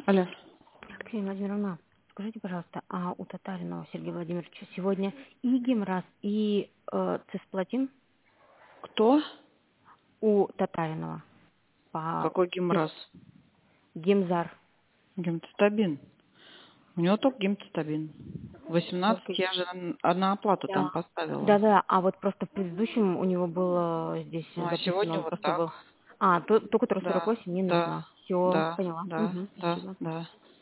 Алло. Ксения Владимировна, скажите, пожалуйста, а у Татаринова Сергея Владимировича сегодня и гемраз, и цисплатин Кто? у Татаринова по Какой геморраз? гемзар? Гемцитабин. У него только гемцитабин. 18 Только... я же на оплату там Да. поставила. Да, а вот просто в предыдущем у него было здесь Ну, а записано, сегодня он вот просто так. был... А, то, которая Да, 48 не да, нужна. Все, да, поняла. да, Угу, да, спасибо. да.